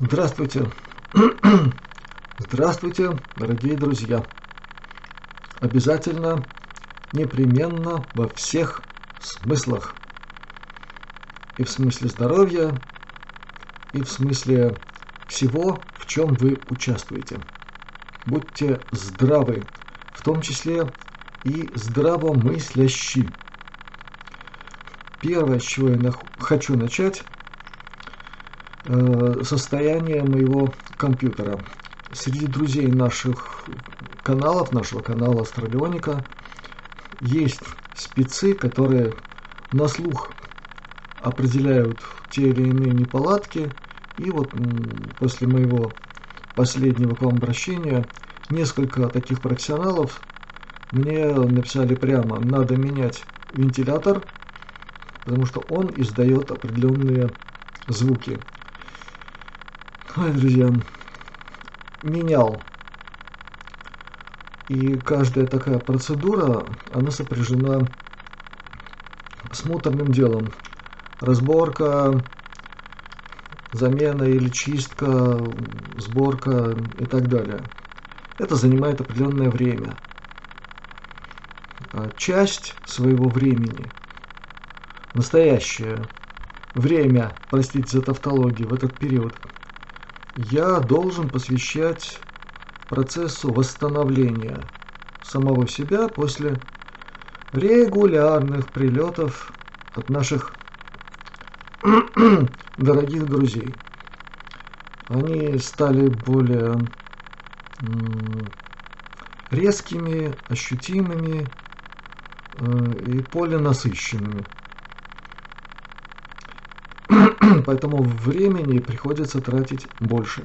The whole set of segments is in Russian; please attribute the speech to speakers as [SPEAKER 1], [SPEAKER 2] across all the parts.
[SPEAKER 1] Здравствуйте! Здравствуйте, дорогие друзья! Обязательно, непременно, во всех смыслах. И в смысле здоровья, и в смысле всего, в чем вы участвуете. Будьте здравы, в том числе и здравомыслящи. Первое, с чего я хочу начать, состояние моего компьютера. Среди друзей наших каналов, нашего канала Астралионика, есть спецы, которые на слух определяют те или иные неполадки. И вот после моего последнего к вам обращения несколько таких профессионалов мне написали прямо: надо менять вентилятор, потому что он издает определенные звуки. Ой, друзья, менял. И каждая такая процедура, она сопряжена с муторным делом. Разборка, замена или чистка, сборка и так далее. Это занимает определенное время. Часть своего времени, настоящее время, простите за тавтологию, в этот период, я должен посвящать процессу восстановления самого себя после регулярных прилетов от наших дорогих друзей. Они стали более резкими, ощутимыми и поленасыщенными. Поэтому времени приходится тратить больше.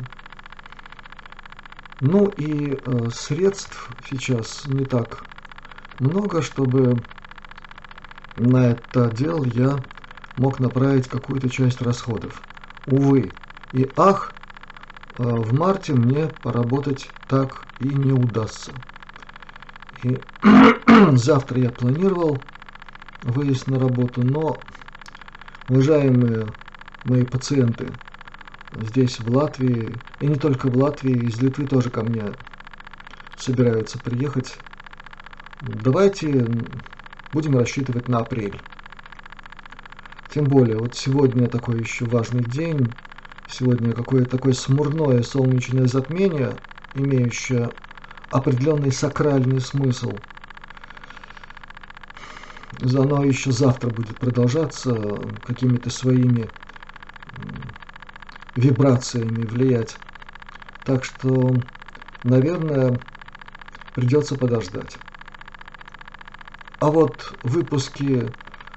[SPEAKER 1] Ну и средств сейчас не так много, чтобы на это дело я мог направить какую-то часть расходов. Увы и ах, в марте мне поработать так и не удастся. И завтра я планировал выезд на работу, но, уважаемые мои пациенты здесь, в Латвии, и не только в Латвии, из Литвы тоже ко мне собираются приехать. Давайте будем рассчитывать на апрель. Тем более, вот сегодня такой еще важный день, сегодня какое-то такое смурное солнечное затмение, имеющее определенный сакральный смысл. Оно еще завтра будет продолжаться какими-то своими вибрациями влиять. Так что, наверное, придется подождать. А вот выпуски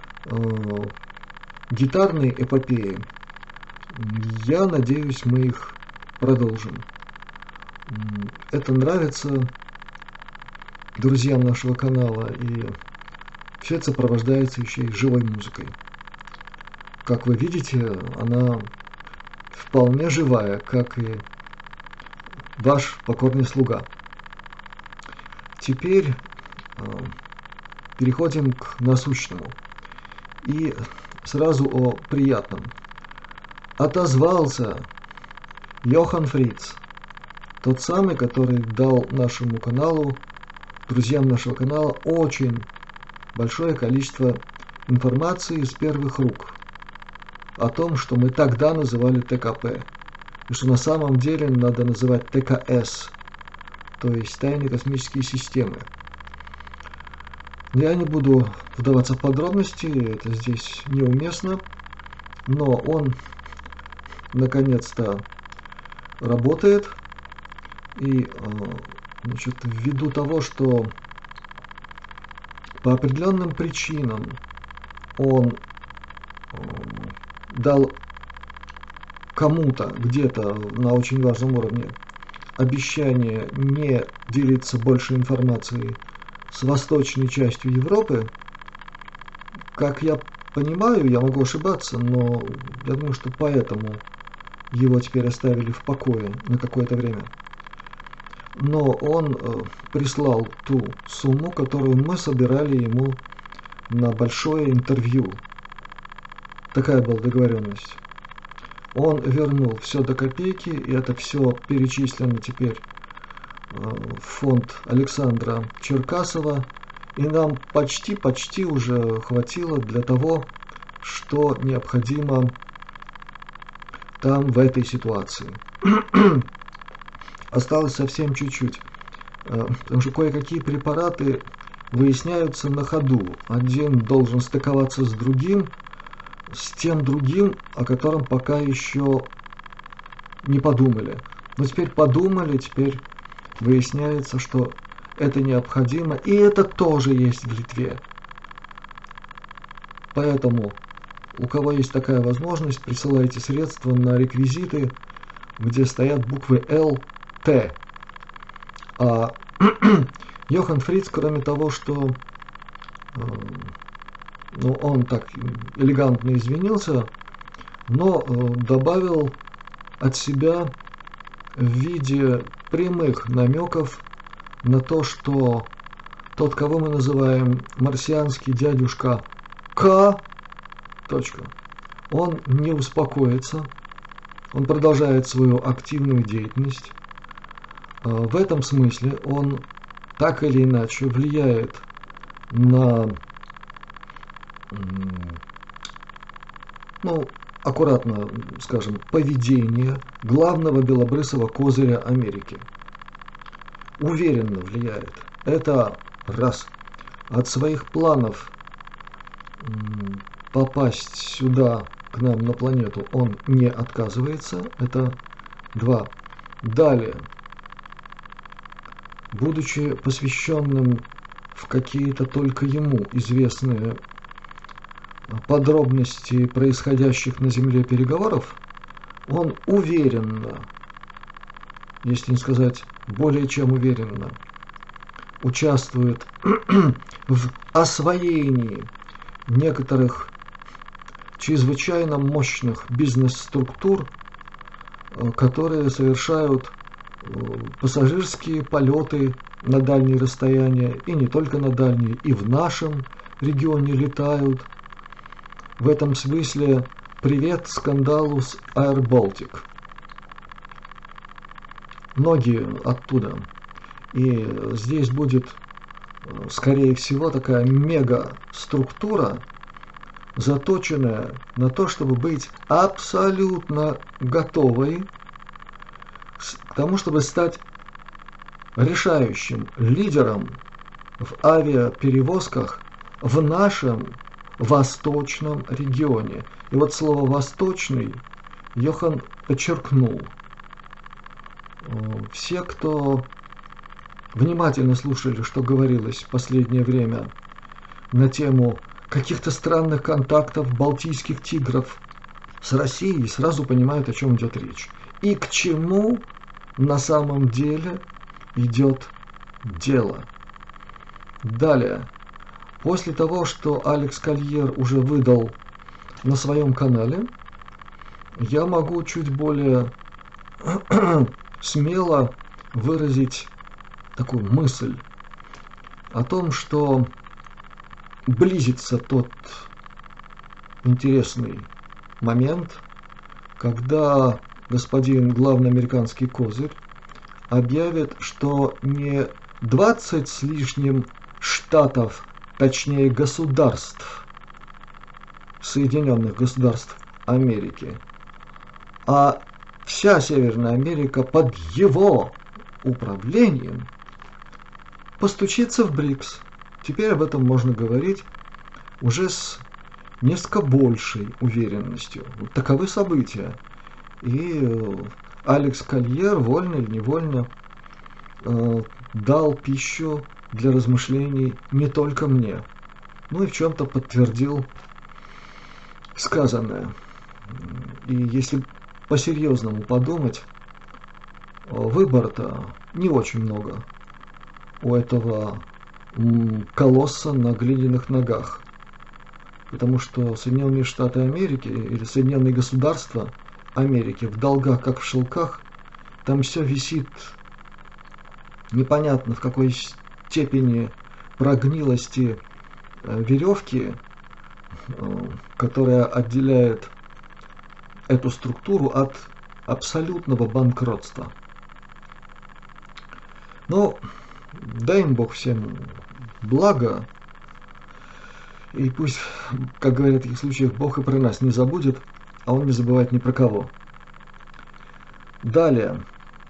[SPEAKER 1] гитарной эпопеи, я надеюсь, мы их продолжим. Это нравится друзьям нашего канала, и все это сопровождается еще и живой музыкой. Как вы видите, она вполне живая, как и ваш покорный слуга. Теперь переходим к насущному. И сразу о приятном. Отозвался Йохан Фриц, тот самый, который дал нашему каналу, друзьям нашего канала, очень большое количество информации из первых рук о том, что мы тогда называли ТКП, и что на самом деле надо называть ТКС, то есть тайные космические системы. Я не буду вдаваться в подробности, это здесь неуместно, но он наконец-то работает, и значит, ввиду того, что по определенным причинам он дал кому-то где-то на очень важном уровне обещание не делиться больше информацией с восточной частью Европы. Как я понимаю, я могу ошибаться, но я думаю, что поэтому его теперь оставили в покое на какое-то время. Но он прислал ту сумму, которую мы собирали ему на большое интервью. Такая была договоренность. Он вернул все до копейки, и это все перечислено теперь в фонд Александра Черкасова, и нам почти уже хватило для того, что необходимо там в этой ситуации. Осталось совсем чуть-чуть, потому что кое-какие препараты выясняются на ходу. Один должен стыковаться с другим, с тем другим, о котором пока еще не подумали. Но теперь подумали, теперь выясняется, что это необходимо, и это тоже есть в Литве. Поэтому, у кого есть такая возможность, присылайте средства на реквизиты, где стоят буквы ЛТ. А Йохан Фриц, кроме того, что он так элегантно извинился, но добавил от себя в виде прямых намеков на то, что тот, кого мы называем марсианский дядюшка К, он не успокоится, он продолжает свою активную деятельность. В этом смысле он так или иначе влияет на, аккуратно скажем, поведение главного белобрысого козыря Америки. Уверенно влияет. Это раз. От своих планов попасть сюда, к нам на планету, он не отказывается. Это два. Далее. Будучи посвященным в какие-то только ему известные подробности происходящих на Земле переговоров, он уверенно, если не сказать более чем уверенно, участвует в освоении некоторых чрезвычайно мощных бизнес-структур, которые совершают пассажирские полеты на дальние расстояния, и не только на дальние, и в нашем регионе летают. В этом смысле привет скандалу с Air Baltic. Многие оттуда. И здесь будет, скорее всего, такая мега-структура, заточенная на то, чтобы быть абсолютно готовой к тому, чтобы стать решающим лидером в авиаперевозках в нашем восточном регионе. И вот слово «восточный» Йохан подчеркнул. Все, кто внимательно слушали, что говорилось в последнее время на тему каких-то странных контактов балтийских тигров с Россией, сразу понимают, о чем идет речь. И к чему на самом деле идет дело. Далее. После того, что Алекс Кольер уже выдал на своем канале, я могу чуть более смело выразить такую мысль о том, что близится тот интересный момент, когда господин главный американский козырь объявит, что не 20 с лишним штатов, точнее государств, Соединенных Государств Америки, а вся Северная Америка под его управлением постучится в БРИКС. Теперь об этом можно говорить уже с несколько большей уверенностью. Вот таковы события. И Алекс Кольер, вольно или невольно, дал пищу для размышлений не только мне, но и в чем-то подтвердил сказанное. И если по-серьезному подумать, выбора-то не очень много у этого колосса на глиняных ногах. Потому что Соединенные Штаты Америки или Соединенные Государства Америки в долгах, как в шелках, там все висит непонятно в какой степени прогнилости веревки, которая отделяет эту структуру от абсолютного банкротства. Но дай им Бог всем благо, и пусть, как говорят в таких случаях, Бог и про нас не забудет, а Он не забывает ни про кого. Далее.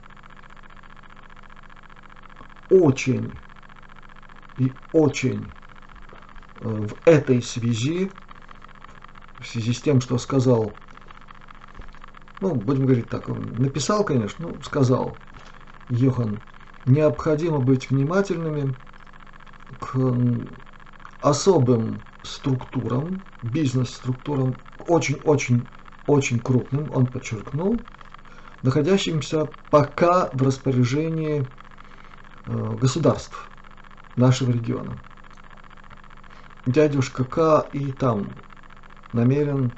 [SPEAKER 1] Очень и очень в этой связи, в связи с тем, что сказал, ну, будем говорить так, он написал, конечно, но сказал Йохан, необходимо быть внимательными к особым структурам, бизнес-структурам, очень-очень-очень крупным, он подчеркнул, находящимся пока в распоряжении государств нашего региона. Дядюшка К и там намерен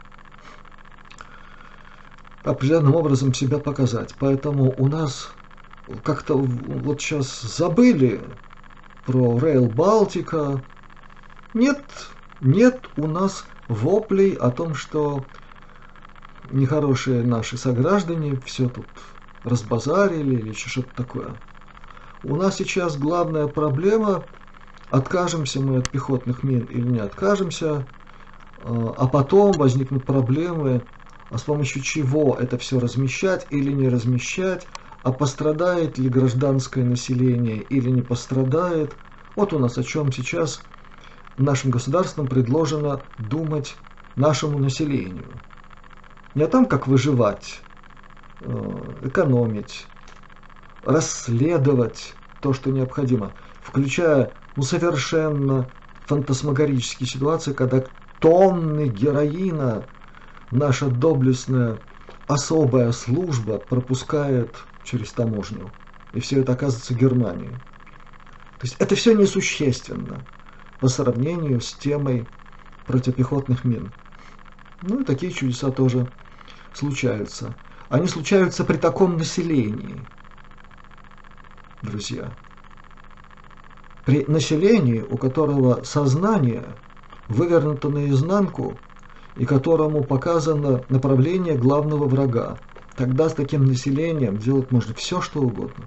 [SPEAKER 1] определенным образом себя показать. Поэтому у нас как-то вот сейчас забыли про Rail Baltica. Нет у нас воплей о том, что нехорошие наши сограждане все тут разбазарили или что-то такое. У нас сейчас главная проблема, откажемся мы от пехотных мин или не откажемся, а потом возникнут проблемы, а с помощью чего это все размещать или не размещать, а пострадает ли гражданское население или не пострадает. Вот у нас о чем сейчас нашим государством предложено думать нашему населению. Не о том, как выживать, экономить, расследовать то, что необходимо, включая совершенно фантасмагорические ситуации, когда тонны героина наша доблестная особая служба пропускает через таможню. И все это оказывается Германией. То есть это все несущественно по сравнению с темой противопехотных мин. Ну и такие чудеса тоже случаются. Они случаются при таком населении, друзья. При населении, у которого сознание вывернуто наизнанку и которому показано направление главного врага. Тогда с таким населением делать можно все, что угодно.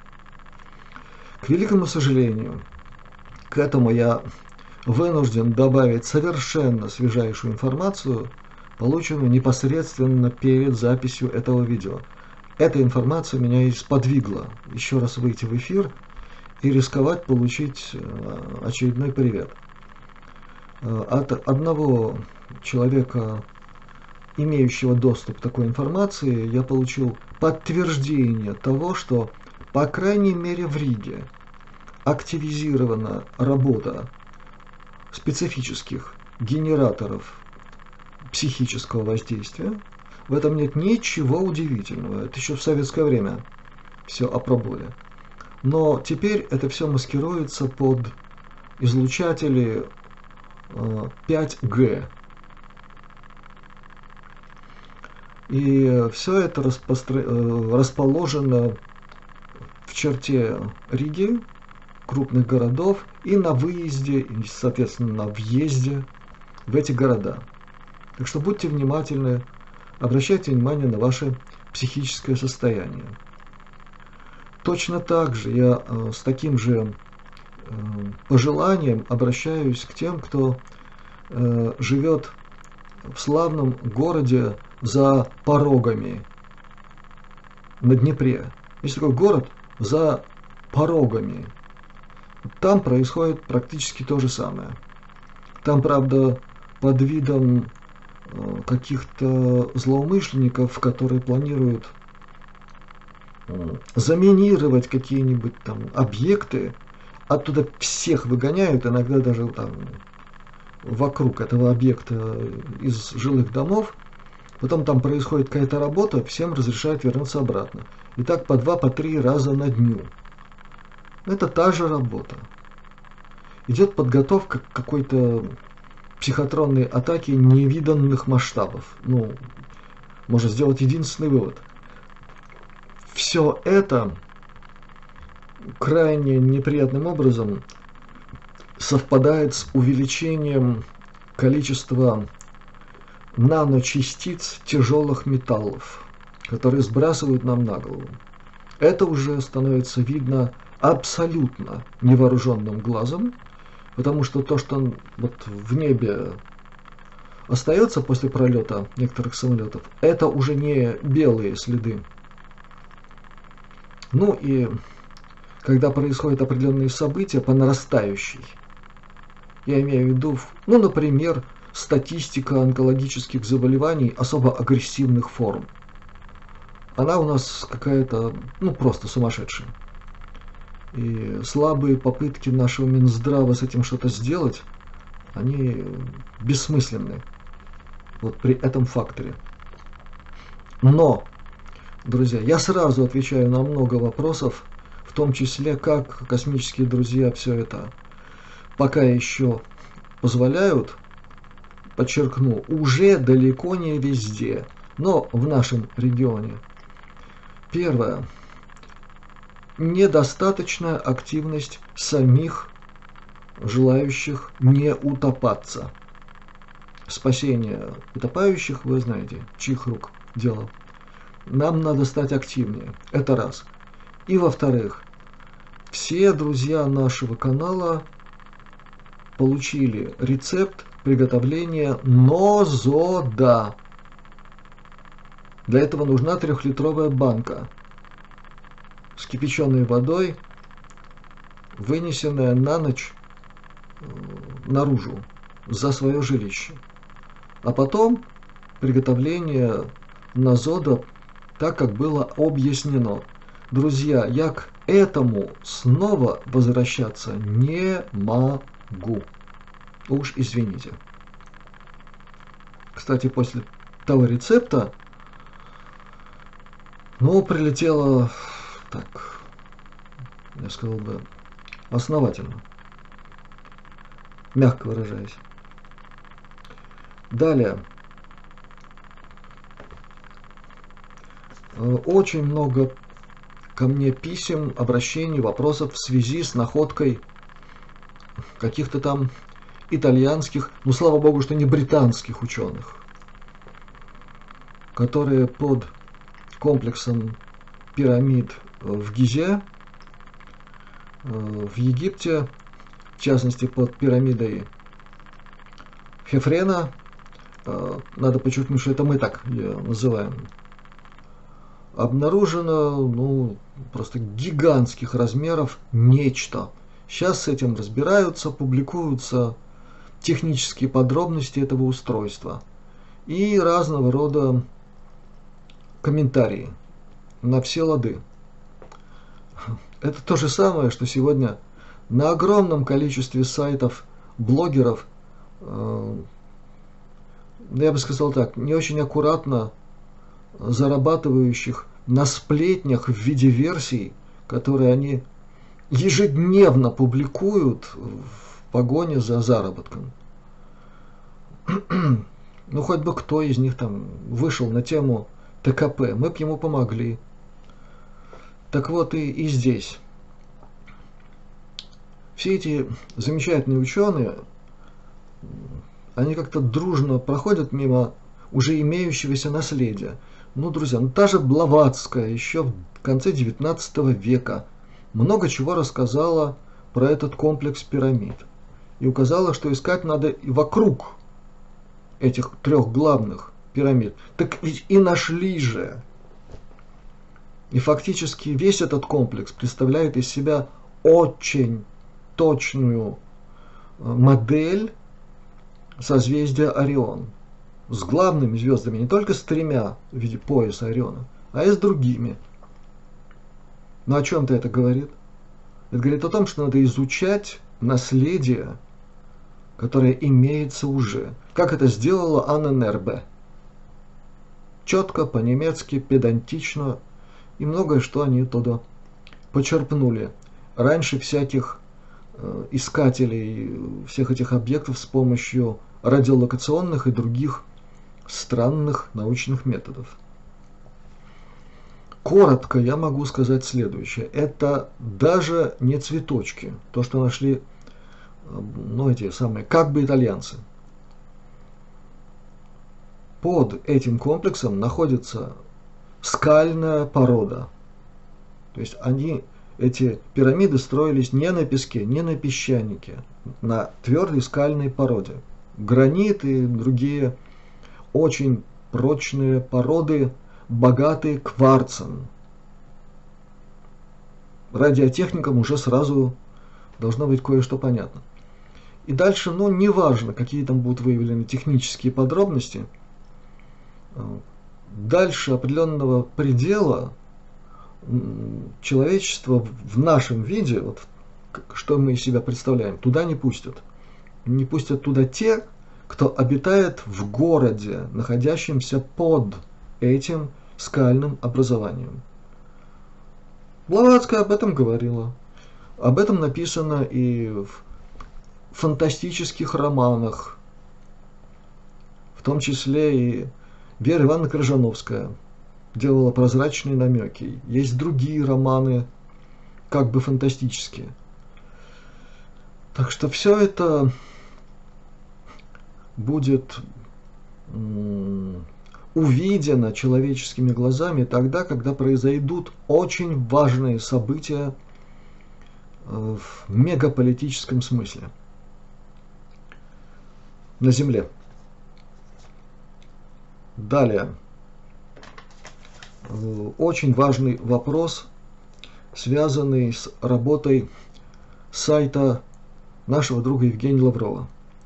[SPEAKER 1] К великому сожалению, к этому я вынужден добавить совершенно свежайшую информацию, полученную непосредственно перед записью этого видео. Эта информация меня и сподвигла еще раз выйти в эфир и рисковать получить очередной привет. От одного человека, имеющего доступ к такой информации, я получил подтверждение того, что, по крайней мере, в Риге активизирована работа специфических генераторов психического воздействия. В этом нет ничего удивительного. Это еще в советское время все опробовали. Но теперь это все маскируется под излучатели 5G. И все это расположено в черте Риги, крупных городов, и на выезде, и, соответственно, на въезде в эти города. Так что будьте внимательны, обращайте внимание на ваше психическое состояние. Точно так же я с таким же пожеланием обращаюсь к тем, кто живет в славном городе за Порогами на Днепре. Есть такой город за Порогами. Там происходит практически то же самое. Там, правда, под видом каких-то злоумышленников, которые планируют заминировать какие-нибудь там объекты, оттуда всех выгоняют, иногда даже там вокруг этого объекта из жилых домов. Потом там происходит какая-то работа, всем разрешают вернуться обратно. И так по 2, по 3 раза на дню. Это та же работа. Идет подготовка к какой-то психотронной атаке невиданных масштабов. Ну, можно сделать единственный вывод. Все это крайне неприятным образом совпадает с увеличением количества наночастиц тяжелых металлов, которые сбрасывают нам на голову. Это уже становится видно абсолютно невооруженным глазом, потому что то, что вот в небе остается после пролета некоторых самолетов, это уже не белые следы. Ну и когда происходят определенные события по нарастающей, я имею в виду, ну, например, статистика онкологических заболеваний особо агрессивных форм, она у нас какая-то, ну, просто сумасшедшая. И слабые попытки нашего Минздрава с этим что-то сделать, они бессмысленны. Вот при этом факторе. Но, друзья, я сразу отвечаю на много вопросов, в том числе, как космические друзья все это пока еще позволяют, подчеркну, уже далеко не везде, но в нашем регионе. Первое. Недостаточная активность самих желающих не утопаться. Спасение утопающих, вы знаете, чьих рук дело. Нам надо стать активнее. Это раз. И во-вторых, все друзья нашего канала получили рецепт приготовления нозода. Для этого нужна 3-литровая банка с кипяченой водой, вынесенная на ночь наружу за свое жилище. А потом приготовление нозода так, как было объяснено. Друзья, я к этому снова возвращаться не могу. Уж извините. Кстати, после того рецепта, ну, прилетело так, я сказал бы, основательно, мягко выражаясь. Далее. Очень много ко мне писем, обращений, вопросов в связи с находкой каких-то там итальянских, ну слава богу, что не британских ученых, которые под комплексом пирамид в Гизе, в Египте, в частности под пирамидой Хефрена, надо подчеркнуть, что это мы так ее называем, обнаружено, ну, просто гигантских размеров нечто. Сейчас с этим разбираются, публикуются технические подробности этого устройства и разного рода комментарии на все лады. Это то же самое, что сегодня на огромном количестве сайтов блогеров, я бы сказал так, не очень аккуратно зарабатывающих на сплетнях в виде версий, которые они ежедневно публикуют в погоне за заработком. Ну, хоть бы кто из них там вышел на тему ТКП, мы бы ему помогли. Так вот и здесь. Все эти замечательные ученые, они как-то дружно проходят мимо уже имеющегося наследия. Ну, друзья, ну та же Блаватская еще в конце 19 века много чего рассказала про этот комплекс пирамид. И указала, что искать надо и вокруг этих 3 главных пирамид. Так ведь и нашли же. И фактически весь этот комплекс представляет из себя очень точную модель созвездия Орион. С главными звездами, не только с 3 в виде пояса Ориона, а и с другими. Но о чем-то это говорит? Это говорит о том, что надо изучать наследие, которое имеется уже. Как это сделала Анна Нербе. Четко, по-немецки, педантично, и многое, что они оттуда почерпнули. Раньше всяких искателей всех этих объектов с помощью радиолокационных и других странных научных методов. Коротко я могу сказать следующее. Это даже не цветочки, то, что нашли, ну, эти самые, как бы итальянцы. Под этим комплексом находится скальная порода. То есть эти пирамиды строились не на песке, не на песчанике, на твердой скальной породе. Гранит и другие очень прочные породы, богатые кварцем. Радиотехникам уже сразу должно быть кое-что понятно. И дальше, ну, неважно, какие там будут выявлены технические подробности, дальше определенного предела человечество в нашем виде, вот, что мы из себя представляем, туда не пустят. Не пустят туда те, кто обитает в городе, находящемся под этим скальным образованием. Блаватская об этом говорила. Об этом написано и в фантастических романах, в том числе и Вера Ивановна Крыжановская делала прозрачные намеки. Есть другие романы, как бы фантастические. Так что все это будет увидено человеческими глазами тогда, когда произойдут очень важные события в мегаполитическом смысле на Земле. Далее. Очень важный вопрос, связанный с работой сайта нашего друга Евгения Лаврова.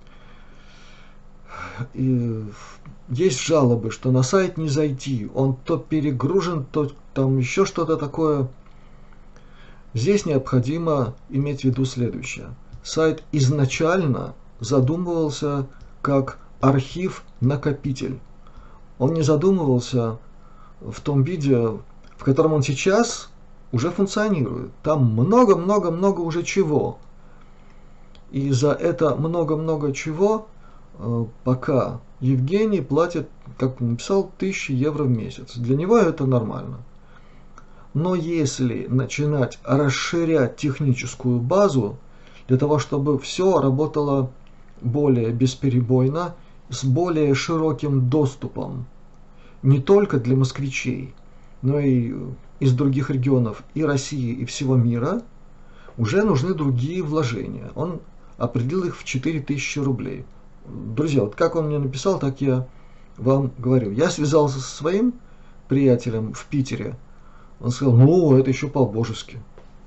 [SPEAKER 1] И есть жалобы, что на сайт не зайти, он то перегружен, то там еще что-то такое. Здесь необходимо иметь в виду следующее. Сайт изначально задумывался как архив-накопитель. Он не задумывался в том виде, в котором он сейчас уже функционирует. Там много-много-много уже чего. И за это много-много чего пока Евгений платит, как он написал, 1000 евро в месяц. Для него это нормально. Но если начинать расширять техническую базу, для того, чтобы все работало более бесперебойно, с более широким доступом, не только для москвичей, но и из других регионов и России, и всего мира, уже нужны другие вложения. Он определил их в 4000 рублей. Друзья, вот как он мне написал, так я вам говорю. Я связался со своим приятелем в Питере. Он сказал, ну, это еще по-божески.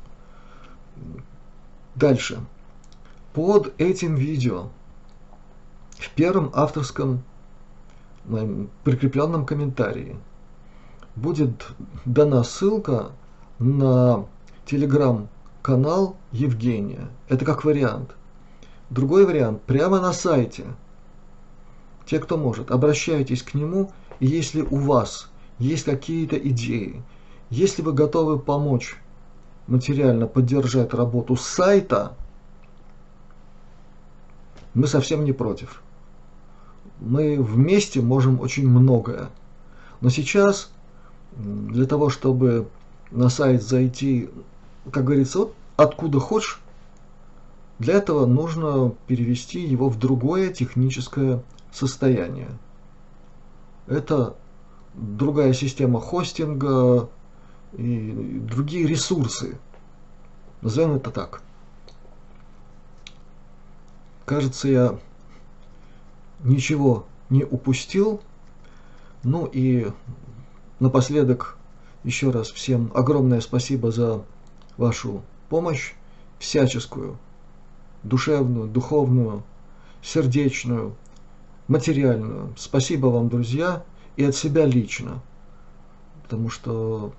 [SPEAKER 1] Дальше. Под этим видео в первом авторском прикрепленном комментарии будет дана ссылка на телеграм-канал Евгения. Это как вариант. Другой вариант, прямо на сайте. Те, кто может, обращайтесь к нему, и если у вас есть какие-то идеи, если вы готовы помочь материально поддержать работу сайта, мы совсем не против. Мы вместе можем очень многое. Но сейчас для того, чтобы на сайт зайти, как говорится, вот откуда хочешь, для этого нужно перевести его в другое техническое состояние. Это другая система хостинга и другие ресурсы. Назовем это так. Кажется, я ничего не упустил. Ну и напоследок еще раз всем огромное спасибо за вашу помощь, всяческую, душевную, духовную, сердечную, материальную. Спасибо вам, друзья, и от себя лично, потому что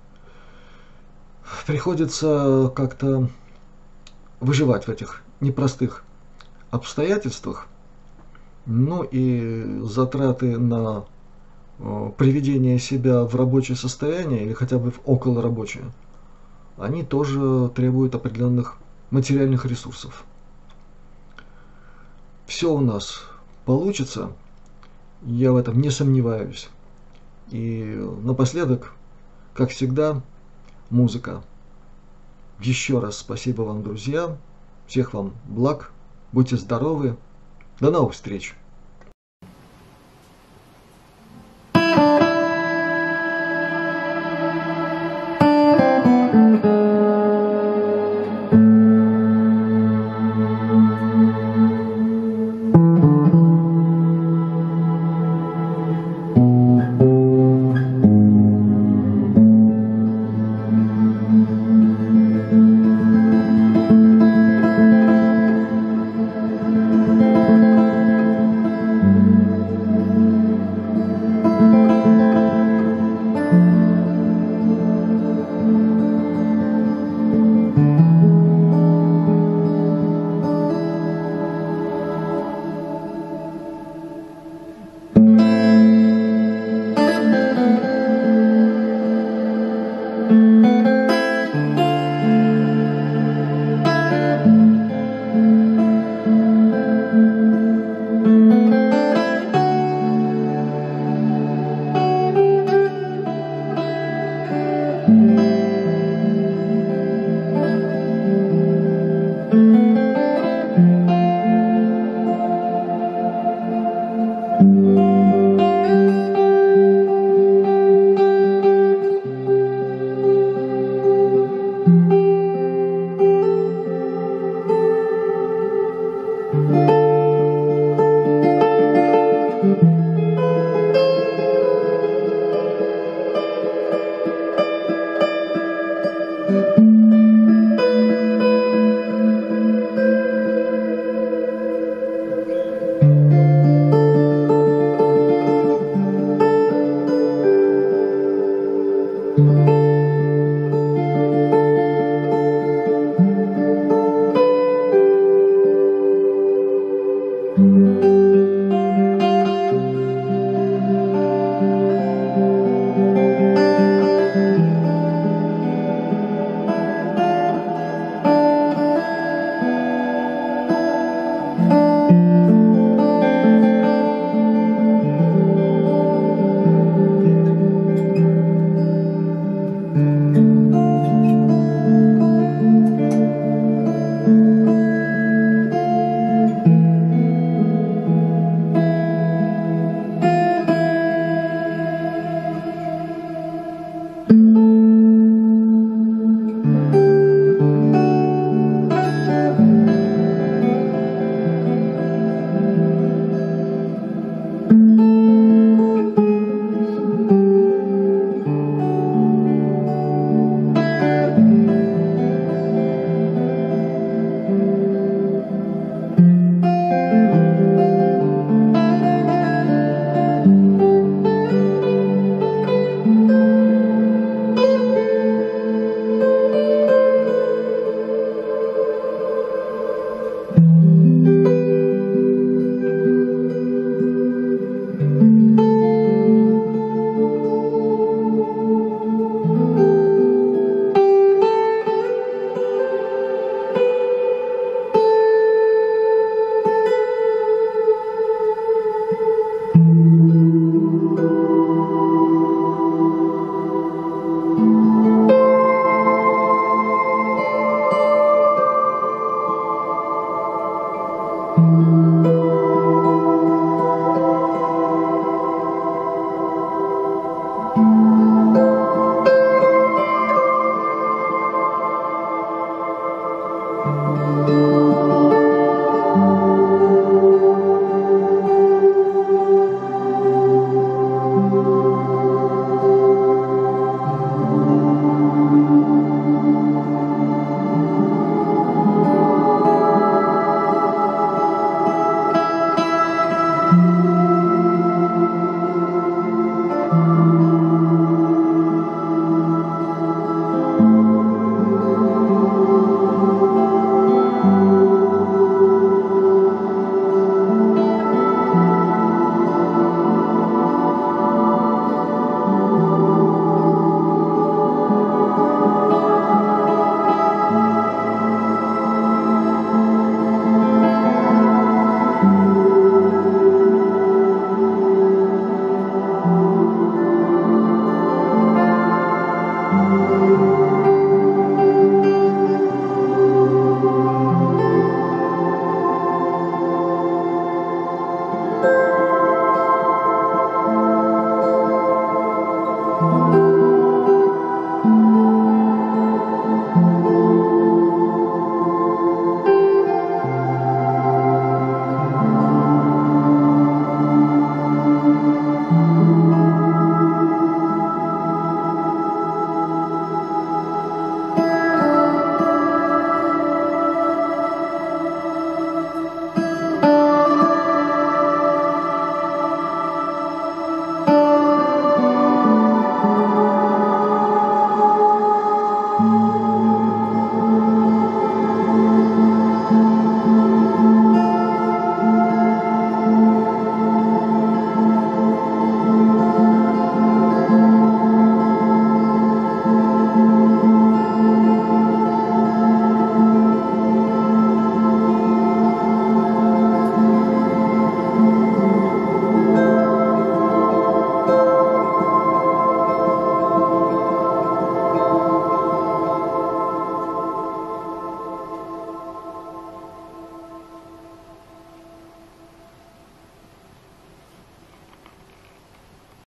[SPEAKER 1] приходится как-то выживать в этих непростых обстоятельствах. Ну и затраты на приведение себя в рабочее состояние или хотя бы в околорабочее, они тоже требуют определенных материальных ресурсов. Все у нас получится, я в этом не сомневаюсь. И напоследок, как всегда, музыка. Еще раз спасибо вам, друзья. Всех вам благ. Будьте здоровы. До новых встреч.